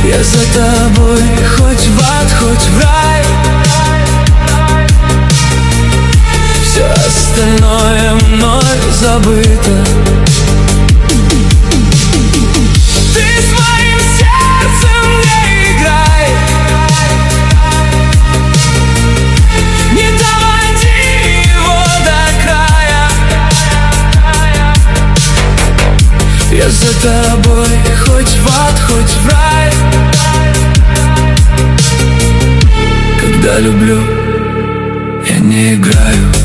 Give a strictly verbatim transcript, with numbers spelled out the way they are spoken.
Я за тобой, хоть в ад, хоть в рай. Все остальное мной забыто. Ты с моим сердцем не играй, не доводи его до края. Я за тобой, хоть в ад, хоть в рай. Когда люблю, я не играю.